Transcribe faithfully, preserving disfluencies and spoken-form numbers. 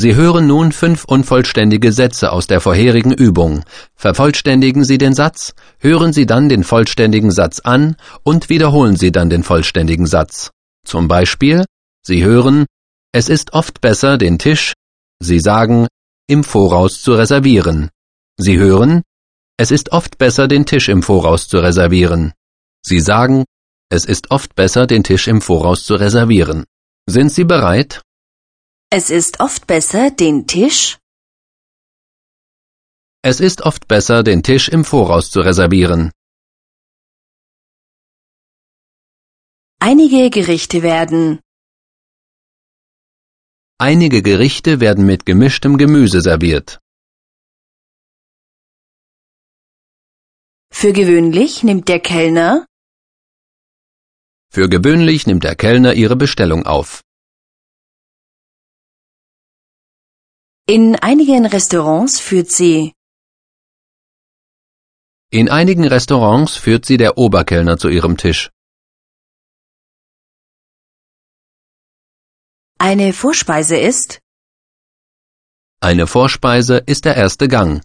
Sie hören nun fünf unvollständige Sätze aus der vorherigen Übung. Vervollständigen Sie den Satz, hören Sie dann den vollständigen Satz an und wiederholen Sie dann den vollständigen Satz. Zum Beispiel, Sie hören, es ist oft besser, den Tisch, Sie sagen, im Voraus zu reservieren. Sie hören, es ist oft besser, den Tisch im Voraus zu reservieren. Sie sagen, es ist oft besser, den Tisch im Voraus zu reservieren. Sind Sie bereit? Es ist oft besser, den Tisch. Es ist oft besser, den Tisch im Voraus zu reservieren. Einige Gerichte werden. Einige Gerichte werden mit gemischtem Gemüse serviert. Für gewöhnlich nimmt der Kellner. Für gewöhnlich nimmt der Kellner Ihre Bestellung auf. In einigen Restaurants führt sie. In einigen Restaurants führt Sie der Oberkellner zu Ihrem Tisch. Eine Vorspeise ist. Eine Vorspeise ist der erste Gang.